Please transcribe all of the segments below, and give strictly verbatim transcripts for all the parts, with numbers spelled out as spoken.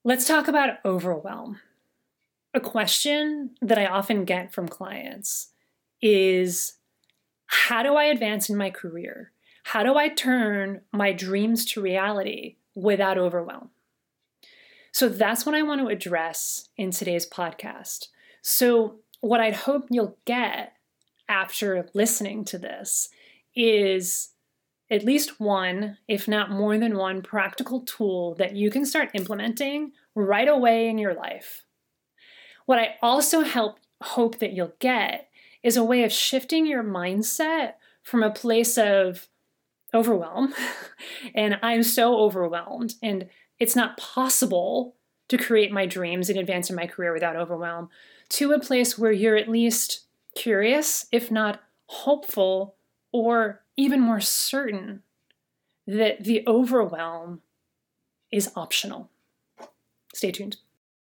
Let's talk about overwhelm. A question that I often get from clients is, how do I advance in my career? How do I turn my dreams to reality without overwhelm? So that's what I want to address in today's podcast. So what I'd hope you'll get after listening to this is at least one, if not more than one, practical tool that you can start implementing right away in your life. What I also help, hope that you'll get is a way of shifting your mindset from a place of overwhelm, and I'm so overwhelmed, and it's not possible to create my dreams and advance in my career without overwhelm, to a place where you're at least curious, if not hopeful, or even more certain that the overwhelm is optional. Stay tuned.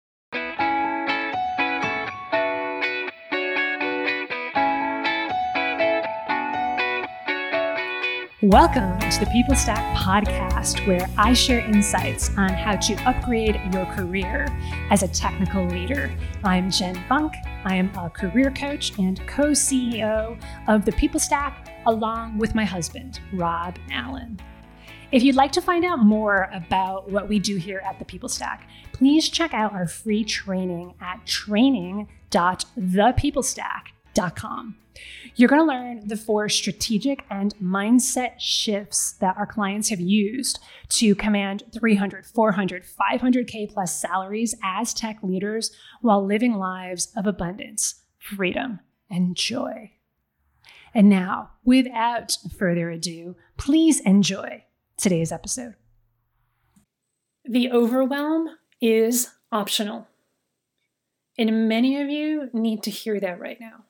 Welcome to the People Stack podcast, where I share insights on how to upgrade your career as a technical leader. I'm Jen Funk. I am a career coach and co-C E O of the People Stack, along with my husband, Rob Allen. If you'd like to find out more about what we do here at the People Stack, please check out our free training at training dot the people stack dot com. You're going to learn the four strategic and mindset shifts that our clients have used to command three hundred, four hundred, five hundred K plus salaries as tech leaders while living lives of abundance, freedom, and joy. And now, without further ado, please enjoy today's episode. The overwhelm is optional. And many of you need to hear that right now.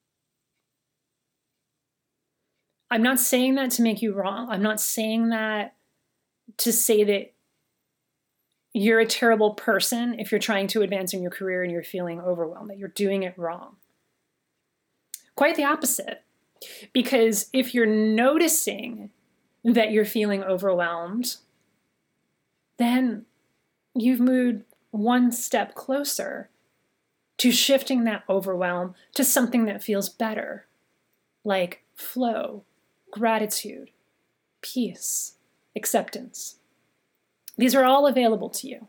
I'm not saying that to make you wrong. I'm not saying that to say that you're a terrible person if you're trying to advance in your career and you're feeling overwhelmed, that you're doing it wrong. Quite the opposite. Because if you're noticing that you're feeling overwhelmed, then you've moved one step closer to shifting that overwhelm to something that feels better, like flow, gratitude, peace, acceptance. These are all available to you.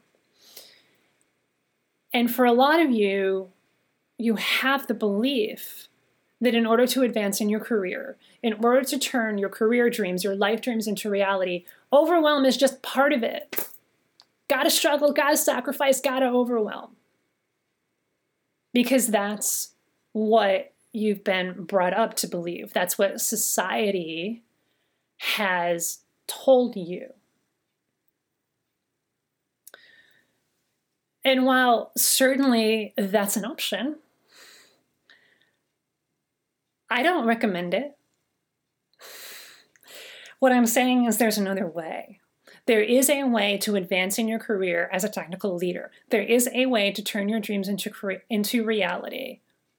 And for a lot of you, you have the belief that in order to advance in your career, in order to turn your career dreams, your life dreams into reality, overwhelm is just part of it. Gotta struggle, gotta sacrifice, gotta overwhelm. Because that's what you've been brought up to believe. That's what society has told you. And while certainly that's an option, I don't recommend it. What I'm saying is there's another way. There is a way to advance in your career as a technical leader. There is a way to turn your dreams into, into reality.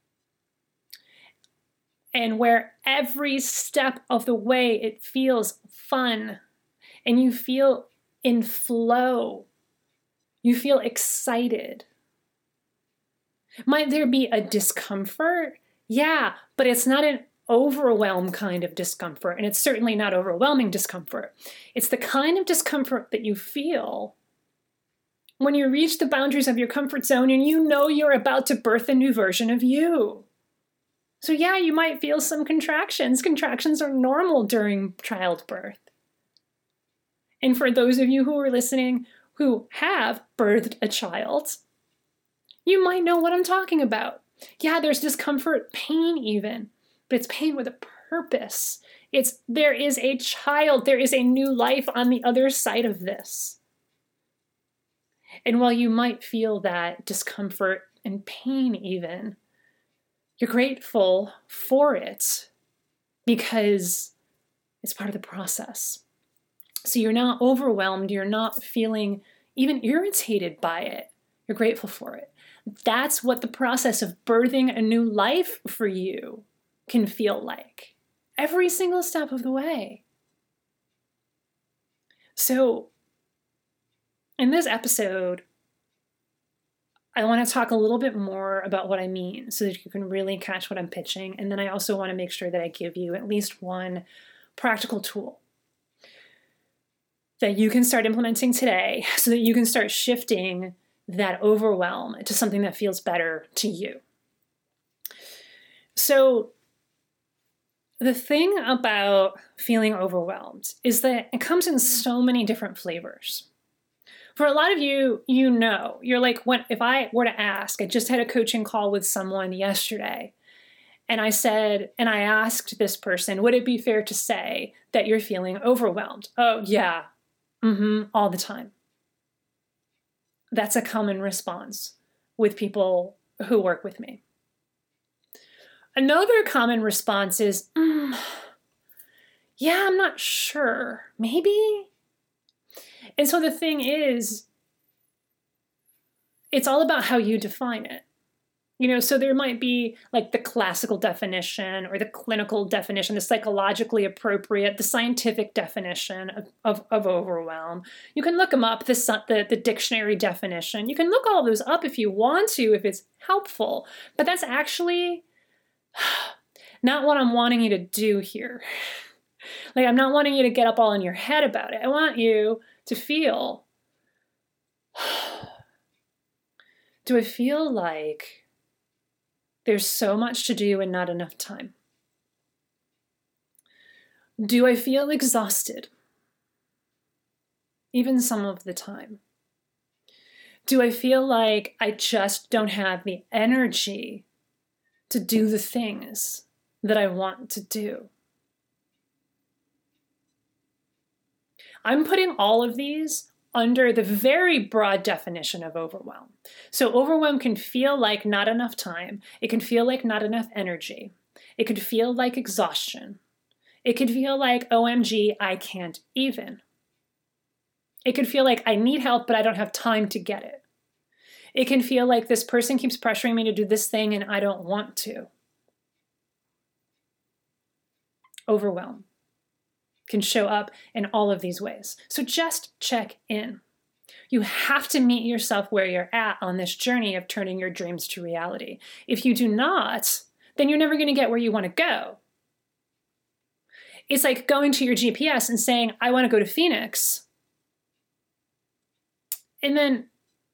And where every step of the way it feels fun and you feel in flow, you feel excited. Might there be a discomfort? Yeah, but it's not an overwhelm kind of discomfort, and it's certainly not overwhelming discomfort. It's the kind of discomfort that you feel when you reach the boundaries of your comfort zone and you know you're about to birth a new version of you. So yeah, you might feel some contractions. Contractions are normal during childbirth. And for those of you who are listening who have birthed a child, you might know what I'm talking about. Yeah, there's discomfort, pain even, but it's pain with a purpose. It's there is a child, there is a new life on the other side of this. And while you might feel that discomfort and pain even, you're grateful for it because it's part of the process. So you're not overwhelmed. You're not feeling even irritated by it. You're grateful for it. That's what the process of birthing a new life for you can feel like every single step of the way. So in this episode, I want to talk a little bit more about what I mean so that you can really catch what I'm pitching. And then I also want to make sure that I give you at least one practical tool that you can start implementing today so that you can start shifting that overwhelm to something that feels better to you. So the thing about feeling overwhelmed is that it comes in so many different flavors. For a lot of you, you know, you're like, when, if I were to ask, I just had a coaching call with someone yesterday, and I said, and I asked this person, would it be fair to say that you're feeling overwhelmed? Oh, yeah, mm-hmm, all the time. That's a common response with people who work with me. Another common response is, mm, yeah, I'm not sure, maybe. And so the thing is, it's all about how you define it. You know, so there might be like the classical definition or the clinical definition, the psychologically appropriate, the scientific definition of, of, of overwhelm. You can look them up, the, the, the dictionary definition. You can look all those up if you want to, if it's helpful. But that's actually not what I'm wanting you to do here. Like, I'm not wanting you to get up all in your head about it. I want you to feel, do I feel like there's so much to do and not enough time? Do I feel exhausted, even some of the time? Do I feel like I just don't have the energy to do the things that I want to do? I'm putting all of these under the very broad definition of overwhelm. So overwhelm can feel like not enough time. It can feel like not enough energy. It could feel like exhaustion. It could feel like, O M G, I can't even. It could feel like I need help, but I don't have time to get it. It can feel like this person keeps pressuring me to do this thing and I don't want to. Overwhelm can show up in all of these ways. So just check in. You have to meet yourself where you're at on this journey of turning your dreams to reality. If you do not, then you're never going to get where you want to go. It's like going to your G P S and saying, I want to go to Phoenix. And then,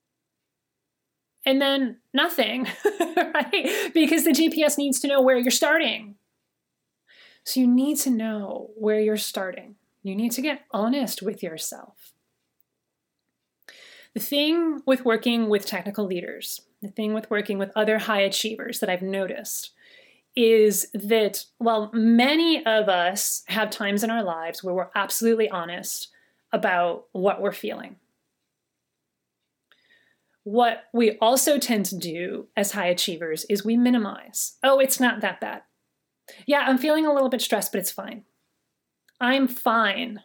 and then nothing, right? Because the G P S needs to know where you're starting. So you need to know where you're starting. You need to get honest with yourself. The thing with working with technical leaders, the thing with working with other high achievers that I've noticed is that while many of us have times in our lives where we're absolutely honest about what we're feeling, what we also tend to do as high achievers is we minimize. Oh, it's not that bad. Yeah, I'm feeling a little bit stressed, but it's fine. I'm fine.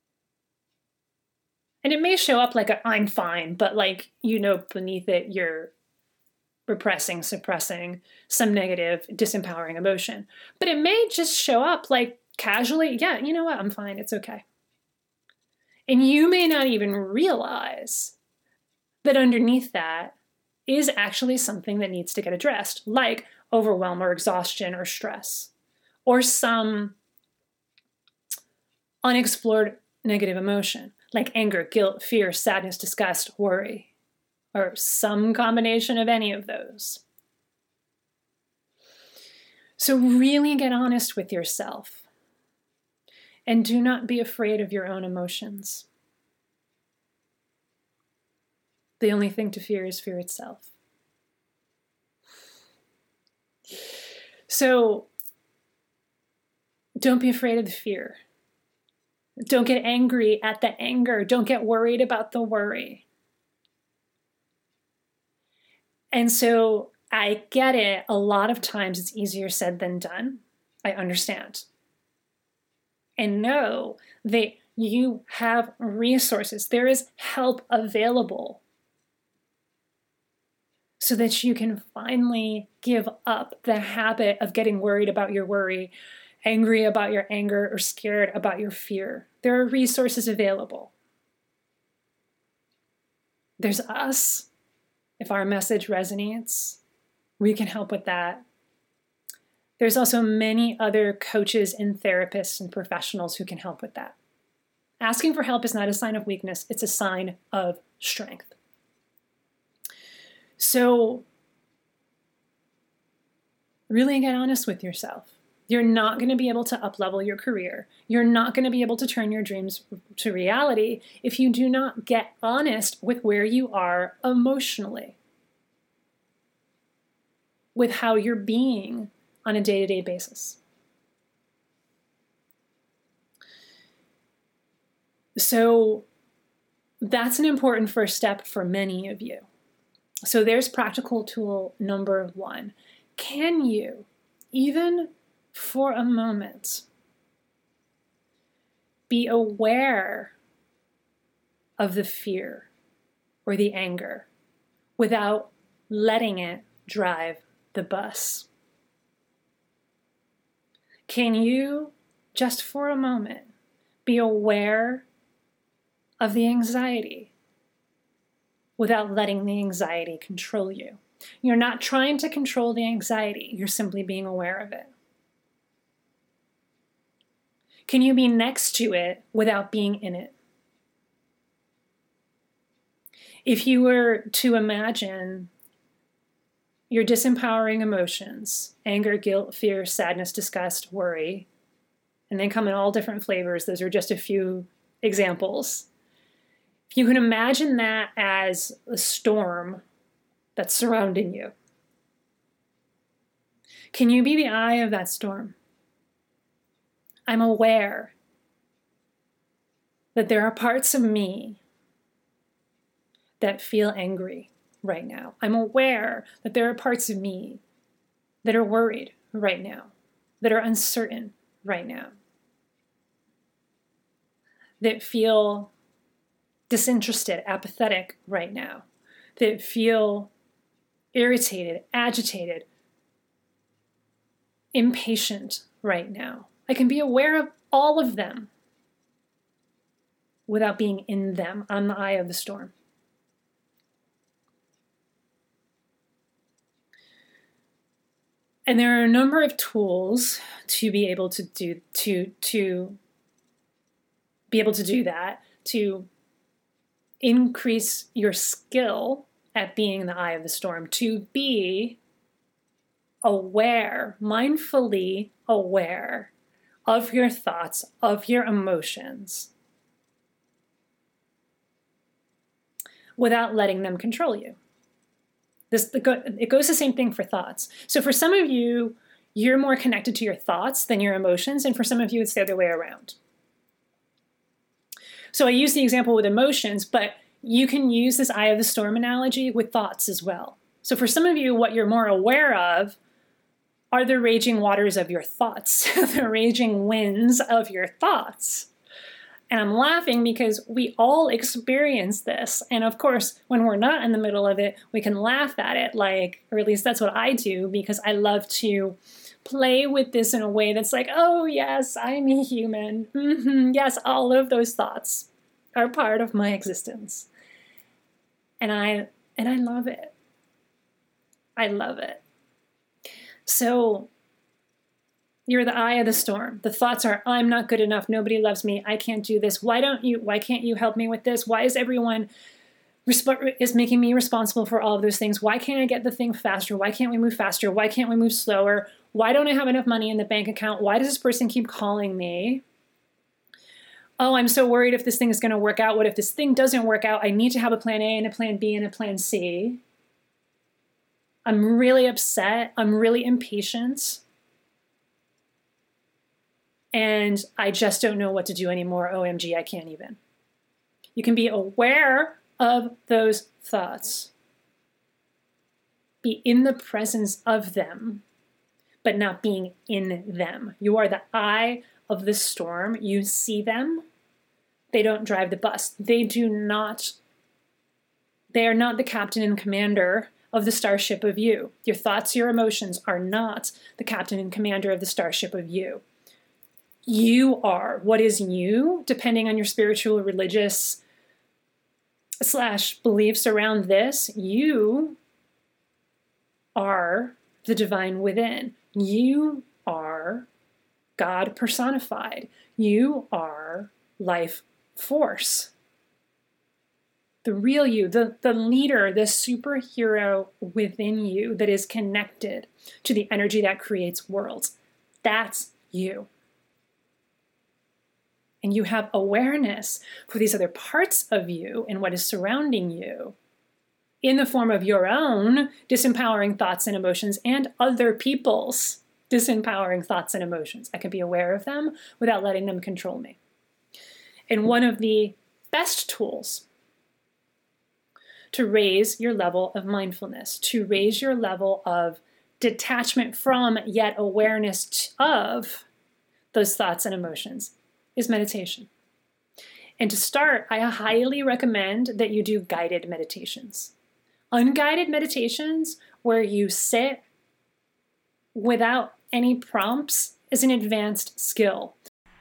And it may show up like a I'm fine, but like, you know, beneath it, you're repressing, suppressing some negative, disempowering emotion. But it may just show up like casually, yeah, you know what, I'm fine, it's okay. And you may not even realize that underneath that is actually something that needs to get addressed, like overwhelm or exhaustion or stress, or some unexplored negative emotion, like anger, guilt, fear, sadness, disgust, worry, or some combination of any of those. So really get honest with yourself, and do not be afraid of your own emotions. The only thing to fear is fear itself. So don't be afraid of the fear. Don't get angry at the anger. Don't get worried about the worry. And so I get it. A lot of times it's easier said than done. I understand. And know that you have resources. There is help available so that you can finally give up the habit of getting worried about your worry, angry about your anger, or scared about your fear. There are resources available. There's us. If our message resonates, we can help with that. There's also many other coaches and therapists and professionals who can help with that. Asking for help is not a sign of weakness, it's a sign of strength. So, really get honest with yourself. You're not going to be able to up-level your career. You're not going to be able to turn your dreams to reality if you do not get honest with where you are emotionally, with how you're being on a day-to-day basis. So that's an important first step for many of you. So there's practical tool number one. Can you, even for a moment, be aware of the fear or the anger without letting it drive the bus? Can you, just for a moment, be aware of the anxiety without letting the anxiety control you? You're not trying to control the anxiety, you're simply being aware of it. Can you be next to it without being in it? If you were to imagine your disempowering emotions, anger, guilt, fear, sadness, disgust, worry, and they come in all different flavors, those are just a few examples. If you can imagine that as a storm that's surrounding you, can you be the eye of that storm? I'm aware that there are parts of me that feel angry right now. I'm aware that there are parts of me that are worried right now, that are uncertain right now, that feel disinterested, apathetic right now, that feel irritated, agitated, impatient right now. I can be aware of all of them without being in them. I'm the eye of the storm. And there are a number of tools to be able to do to to be able to do that, to increase your skill at being the eye of the storm, to be aware, mindfully aware of your thoughts, of your emotions, without letting them control you. This, it goes the same thing for thoughts. So for some of you, you're more connected to your thoughts than your emotions, and for some of you, it's the other way around. So I use the example with emotions, but you can use this eye of the storm analogy with thoughts as well. So for some of you, what you're more aware of are the raging waters of your thoughts, the raging winds of your thoughts. And I'm laughing because we all experience this. And of course, when we're not in the middle of it, we can laugh at it, like, or at least that's what I do, because I love to play with this in a way that's like, oh yes, I'm a human. Mm-hmm. Yes, all of those thoughts are part of my existence. And I and I love it. I love it. So you're the eye of the storm. The thoughts are, I'm not good enough. Nobody loves me. I can't do this. Why don't you, why can't you help me with this? Why is everyone resp- is making me responsible for all of those things? Why can't I get the thing faster? Why can't we move faster? Why can't we move slower? Why don't I have enough money in the bank account? Why does this person keep calling me? Oh, I'm so worried if this thing is going to work out. What if this thing doesn't work out? I need to have a plan A and a plan B and a plan C. I'm really upset. I'm really impatient. And I just don't know what to do anymore. O M G, I can't even. You can be aware of those thoughts. Be in the presence of them, but not being in them. You are the eye of the storm. You see them. They don't drive the bus. They do not, they are not the captain and commander of the starship of you. Your thoughts, your emotions are not the captain and commander of the starship of you. You are. What is you, depending on your spiritual, religious slash beliefs around this, you are the divine within. You are God personified. You are life force. The real you, the, the leader, the superhero within you that is connected to the energy that creates worlds. That's you. And you have awareness for these other parts of you and what is surrounding you in the form of your own disempowering thoughts and emotions and other people's disempowering thoughts and emotions. I can be aware of them without letting them control me. And one of the best tools to raise your level of mindfulness, to raise your level of detachment from, yet awareness of those thoughts and emotions, is meditation. And to start, I highly recommend that you do guided meditations. Unguided meditations where you sit without any prompts is an advanced skill.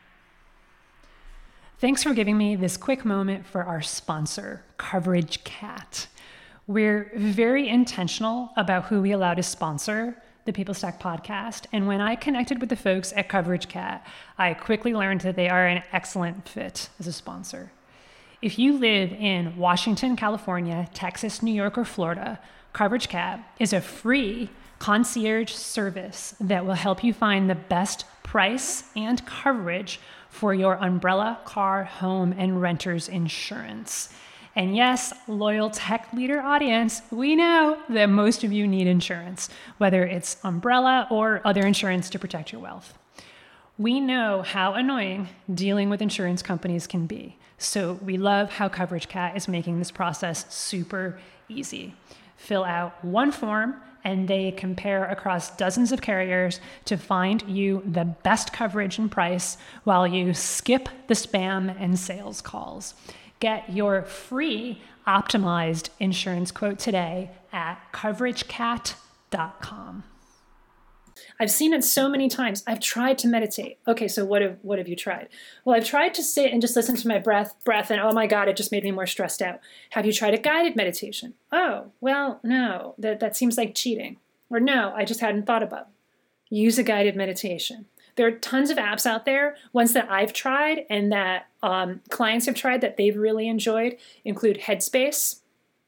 Thanks for giving me this quick moment for our sponsor, Coverage Cat. We're very intentional about who we allow to sponsor the People Stack podcast. And when I connected with the folks at Coverage Cat, I quickly learned that they are an excellent fit as a sponsor. If you live in Washington, California, Texas, New York, or Florida, Coverage Cat is a free concierge service that will help you find the best price and coverage for your umbrella, car, home, and renter's insurance. And yes, loyal tech leader audience, we know that most of you need insurance, whether it's umbrella or other insurance to protect your wealth. We know how annoying dealing with insurance companies can be. So we love how Coverage Cat is making this process super easy. Fill out one form and they compare across dozens of carriers to find you the best coverage and price while you skip the spam and sales calls. Get your free optimized insurance quote today at coverage cat dot com. I've seen it so many times. I've tried to meditate. Okay, so what have what have you tried? Well, I've tried to sit and just listen to my breath, breath, and oh my God, it just made me more stressed out. Have you tried a guided meditation? Oh, well, no, that, that seems like cheating. Or no, I just hadn't thought about it. Use a guided meditation. There are tons of apps out there. Ones that I've tried and that um, clients have tried that they've really enjoyed include Headspace,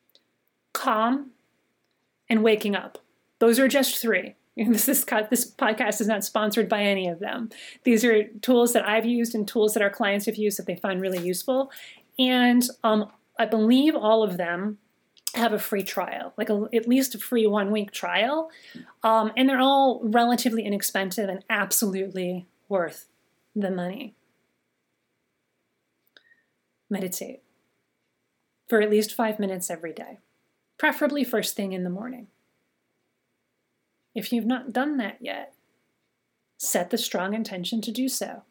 Calm, and Waking Up. Those are just three. This, this, this podcast is not sponsored by any of them. These are tools that I've used and tools that our clients have used that they find really useful. And um, I believe all of them have a free trial, like a, at least a free one-week trial. Um, and they're all relatively inexpensive and absolutely worth the money. Meditate for at least five minutes every day, preferably first thing in the morning. If you've not done that yet, set the strong intention to do so.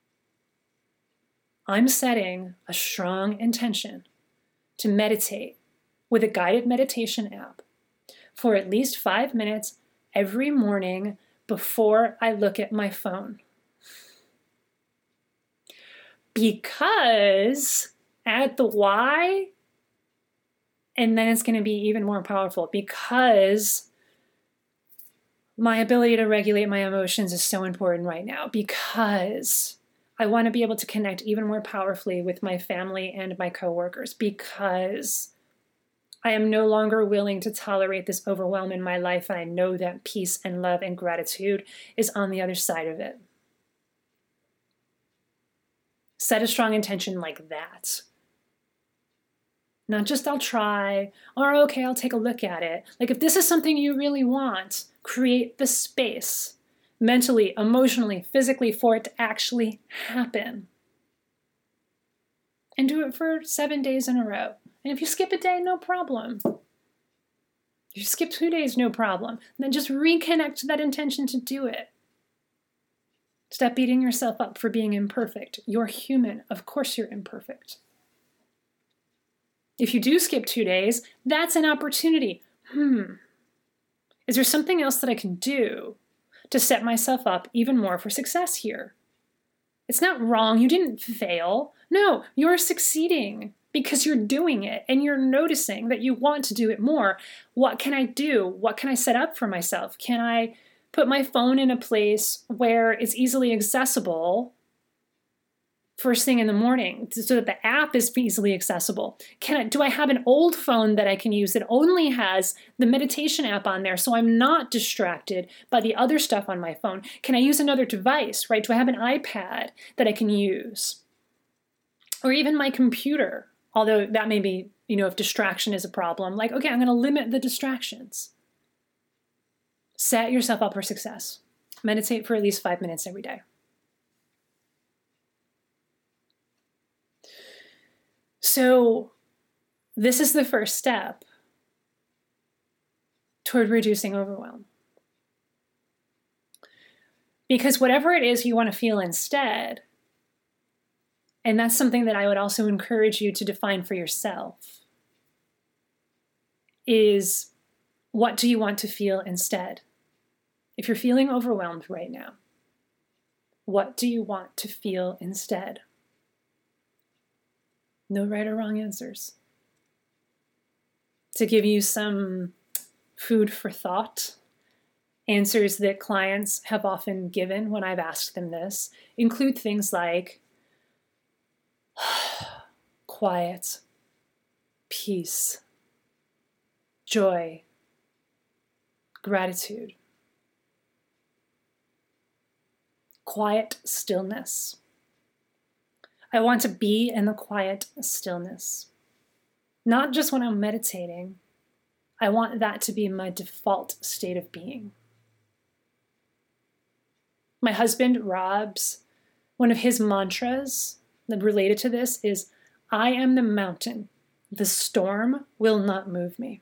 I'm setting a strong intention to meditate with a guided meditation app for at least five minutes every morning before I look at my phone. Because add the why, and then it's going to be even more powerful, because my ability to regulate my emotions is so important right now, because I want to be able to connect even more powerfully with my family and my coworkers, because I am no longer willing to tolerate this overwhelm in my life, and I know that peace and love and gratitude is on the other side of it. Set a strong intention like that. Not just I'll try, or okay, I'll take a look at it. Like if this is something you really want, create the space, mentally, emotionally, physically, for it to actually happen. And do it for seven days in a row. And if you skip a day, no problem. If you skip two days, no problem. And then just reconnect to that intention to do it. Stop beating yourself up for being imperfect. You're human. Of course you're imperfect. If you do skip two days, that's an opportunity. Hmm. Is there something else that I can do to set myself up even more for success here? It's not wrong. You didn't fail. No, you're succeeding because you're doing it and you're noticing that you want to do it more. What can I do? What can I set up for myself? Can I put my phone in a place where it's easily accessible first thing in the morning so that the app is easily accessible? Can I, do I have an old phone that I can use that only has the meditation app on there so I'm not distracted by the other stuff on my phone? Can I use another device, right? Do I have an iPad that I can use? Or even my computer, although that may be, you know, if distraction is a problem, like, okay, I'm going to limit the distractions. Set yourself up for success. Meditate for at least five minutes every day. So this is the first step toward reducing overwhelm. Because whatever it is you want to feel instead, and that's something that I would also encourage you to define for yourself, is what do you want to feel instead? If you're feeling overwhelmed right now, what do you want to feel instead? No right or wrong answers. To give you some food for thought, answers that clients have often given when I've asked them this include things like quiet, peace, joy, gratitude, quiet stillness. I want to be in the quiet stillness. Not just when I'm meditating. I want that to be my default state of being. My husband, Rob's, one of his mantras that related to this is, I am the mountain. The storm will not move me.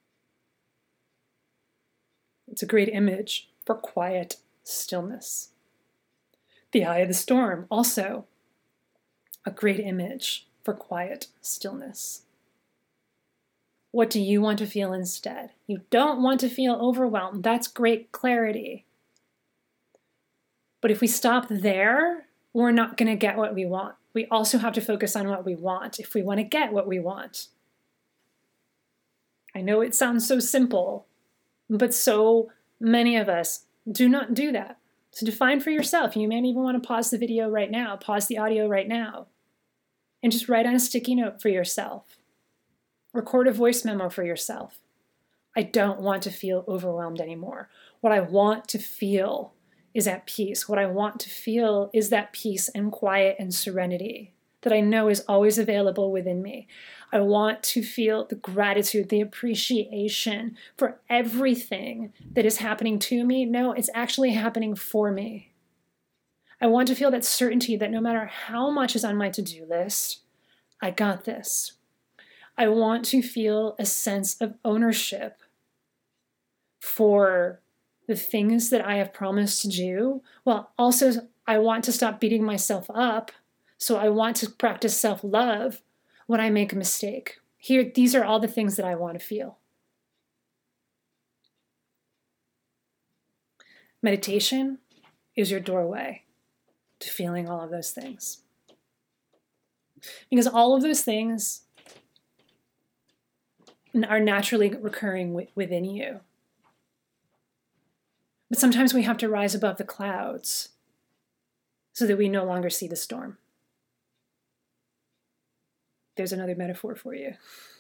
It's a great image for quiet stillness. The eye of the storm, also a great image for quiet stillness. What do you want to feel instead? You don't want to feel overwhelmed. That's great clarity. But if we stop there, we're not going to get what we want. We also have to focus on what we want if we want to get what we want. I know it sounds so simple, but so many of us do not do that. So define for yourself. You may even want to pause the video right now, pause the audio right now, and just write on a sticky note for yourself. Record a voice memo for yourself. I don't want to feel overwhelmed anymore. What I want to feel is at peace. What I want to feel is that peace and quiet and serenity that I know is always available within me. I want to feel the gratitude, the appreciation for everything that is happening to me. No, it's actually happening for me. I want to feel that certainty that no matter how much is on my to-do list, I got this. I want to feel a sense of ownership for the things that I have promised to do. Well, also, I want to stop beating myself up. So I want to practice self-love when I make a mistake. Here, these are all the things that I want to feel. Meditation is your doorway to feeling all of those things. Because all of those things are naturally recurring within you. But sometimes we have to rise above the clouds so that we no longer see the storm. There's another metaphor for you.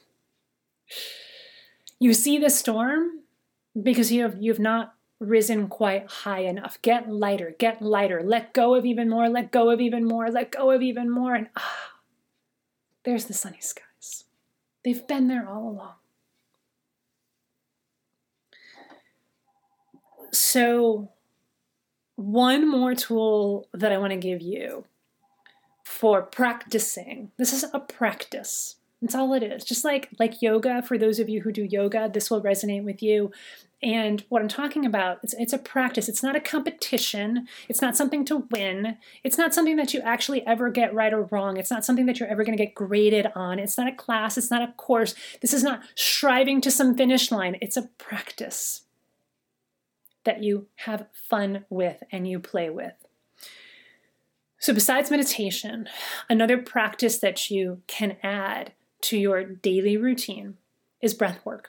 You see the storm because you have, you have not risen quite high enough. Get lighter, get lighter. Let go of even more, let go of even more, let go of even more. And ah, there's the sunny skies. They've been there all along. So one more tool that I want to give you for practicing. This is a practice. That's all it is. Just like, like yoga, for those of you who do yoga, this will resonate with you. And what I'm talking about, it's, it's a practice. It's not a competition. It's not something to win. It's not something that you actually ever get right or wrong. It's not something that you're ever going to get graded on. It's not a class. It's not a course. This is not striving to some finish line. It's a practice that you have fun with and you play with. So besides meditation, another practice that you can add to your daily routine is breath work.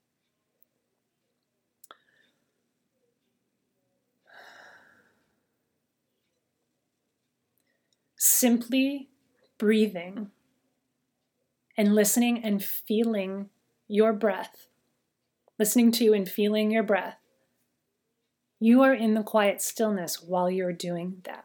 Simply breathing and listening and feeling your breath, listening to and feeling your breath, you are in the quiet stillness while you're doing that.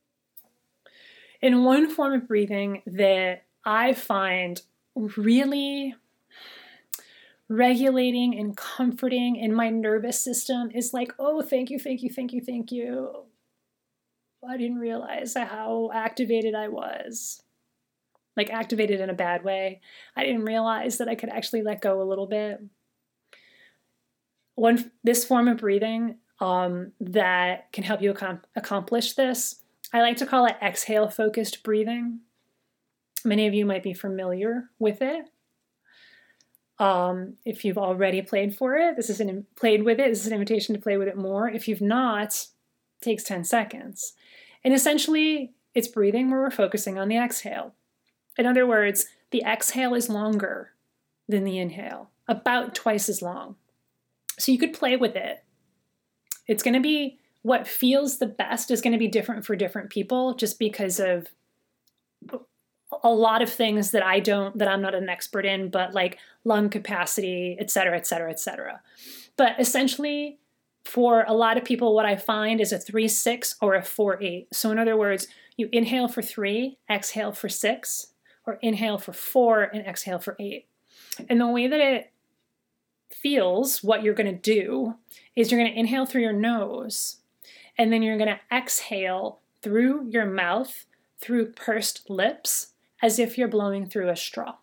And one form of breathing that I find really regulating and comforting in my nervous system is like, oh, thank you, thank you, thank you, thank you. I didn't realize how activated I was. Like activated in a bad way. I didn't realize that I could actually let go a little bit. One, this form of breathing um, that can help you ac- accomplish this, I like to call it exhale-focused breathing. Many of you might be familiar with it. Um, if you've already played for it, this is an played with it. This is an invitation to play with it more. If you've not, it takes ten seconds. And essentially, it's breathing where we're focusing on the exhale. In other words, the exhale is longer than the inhale, about twice as long. So you could play with it. It's going to be, what feels the best is going to be different for different people just because of a lot of things that I don't, that I'm not an expert in, but like lung capacity, et cetera, et cetera, et cetera. But essentially, for a lot of people, what I find is a three six or a four eight. So in other words, you inhale for three, exhale for six, or inhale for four and exhale for eight. And the way that it feels, what you're going to do, is you're going to inhale through your nose, and then you're going to exhale through your mouth, through pursed lips, as if you're blowing through a straw.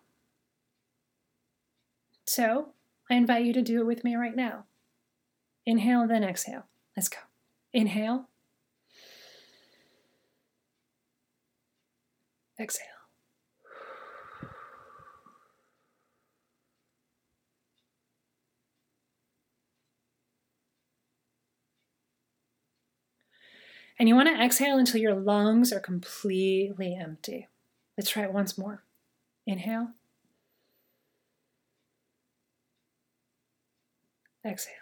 So I invite you to do it with me right now. Inhale, then exhale. Let's go. Inhale. Exhale. And you want to exhale until your lungs are completely empty. Let's try it once more. Inhale. Exhale.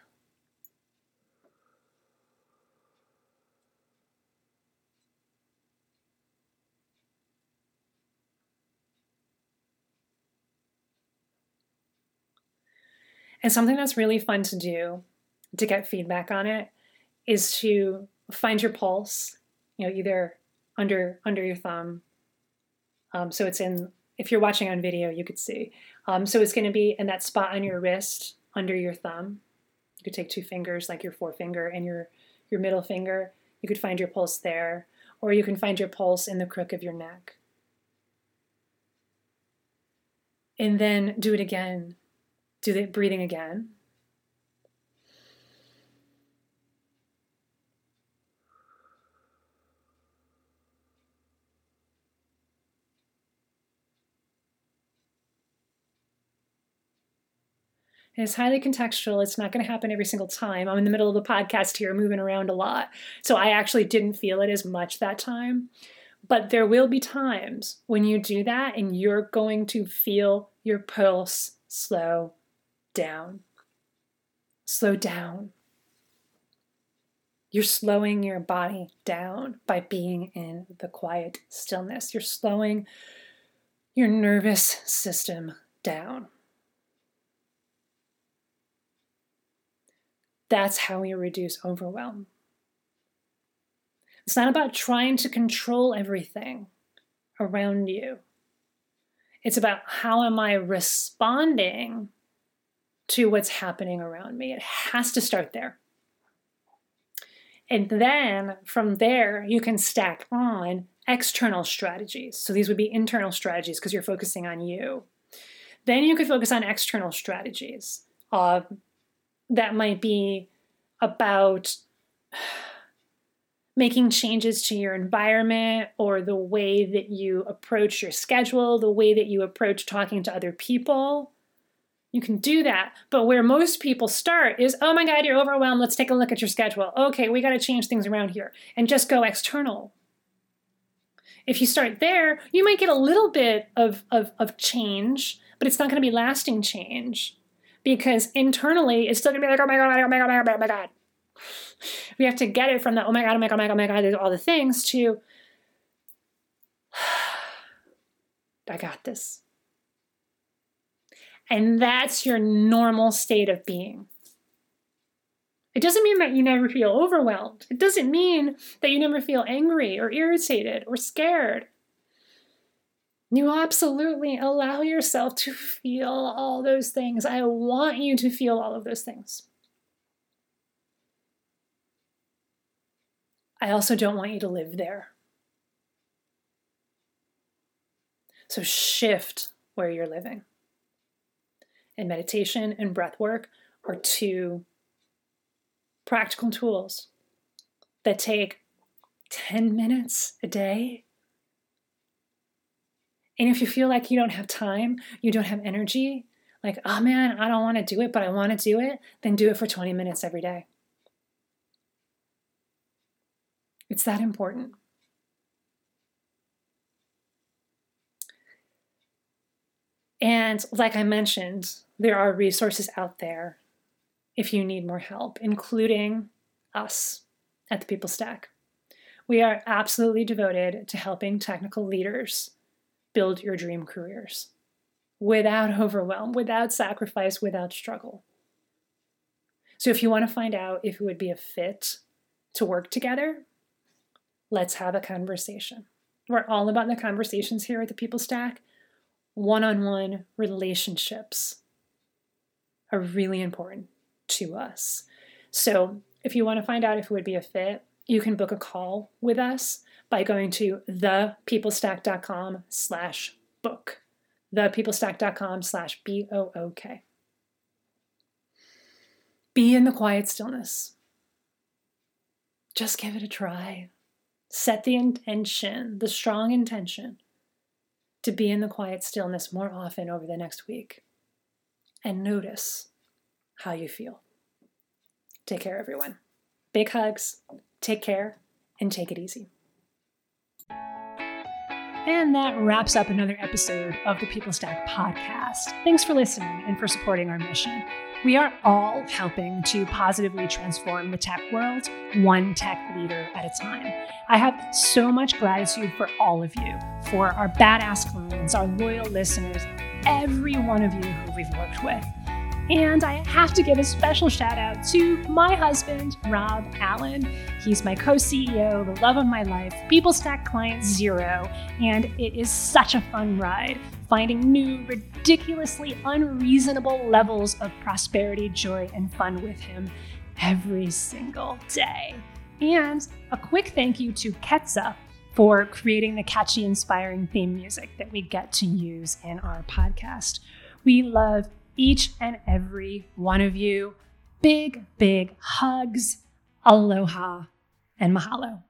And something that's really fun to do to get feedback on it is to find your pulse, you know, either under under your thumb. Um, so it's in, if you're watching on video, you could see. Um, so it's going to be in that spot on your wrist under your thumb. You could take two fingers, like your forefinger and your, your middle finger. You could find your pulse there, or you can find your pulse in the crook of your neck. And then do it again. Do the breathing again. And it's highly contextual. It's not going to happen every single time. I'm in the middle of the podcast here, moving around a lot. So I actually didn't feel it as much that time. But there will be times when you do that and you're going to feel your pulse slow down. Slow down. You're slowing your body down by being in the quiet stillness. You're slowing your nervous system down. That's how we reduce overwhelm. It's not about trying to control everything around you. It's about how am I responding to what's happening around me. It has to start there. And then from there, you can stack on external strategies. So these would be internal strategies because you're focusing on you. Then you could focus on external strategies. Uh, that might be about making changes to your environment or the way that you approach your schedule, the way that you approach talking to other people. You can do that. But where most people start is, oh my God, you're overwhelmed. Let's take a look at your schedule. Okay, we got to change things around here and just go external. If you start there, you might get a little bit of, of, of change, but it's not going to be lasting change because internally it's still going to be like, oh my God, oh my God, oh my God, oh my God. We have to get it from the, oh my God, oh my God, oh my God, oh my God, there's all the things to, I got this. And that's your normal state of being. It doesn't mean that you never feel overwhelmed. It doesn't mean that you never feel angry or irritated or scared. You absolutely allow yourself to feel all those things. I want you to feel all of those things. I also don't want you to live there. So shift where you're living. And meditation and breath work are two practical tools that take ten minutes a day. And if you feel like you don't have time, you don't have energy, like, oh man, I don't want to do it, but I want to do it, then do it for twenty minutes every day. It's that important. And like I mentioned, there are resources out there if you need more help, including us at the People Stack. We are absolutely devoted to helping technical leaders build your dream careers without overwhelm, without sacrifice, without struggle. So if you want to find out if it would be a fit to work together, let's have a conversation. We're all about the conversations here at the People Stack. One-on-one relationships are really important to us. So if you want to find out if it would be a fit, you can book a call with us by going to thepeoplestack.com slash book. Thepeoplestack.com slash B O O K. Be in the quiet stillness. Just give it a try. Set the intention, the strong intention, to be in the quiet stillness more often over the next week. And notice how you feel. Take care, everyone. Big hugs. Take care and take it easy. And that wraps up another episode of the People Stack podcast. Thanks for listening and for supporting our mission. We are all helping to positively transform the tech world, one tech leader at a time. I have so much gratitude for all of you, for our badass clients, our loyal listeners, every one of you who we've worked with. And I have to give a special shout out to my husband, Rob Allen. He's my co-C E O, the love of my life, People Stack Client Zero, and it is such a fun ride, finding new, ridiculously unreasonable levels of prosperity, joy, and fun with him every single day. And a quick thank you to Ketsa for creating the catchy, inspiring theme music that we get to use in our podcast. We love each and every one of you. Big, big hugs, aloha, and mahalo.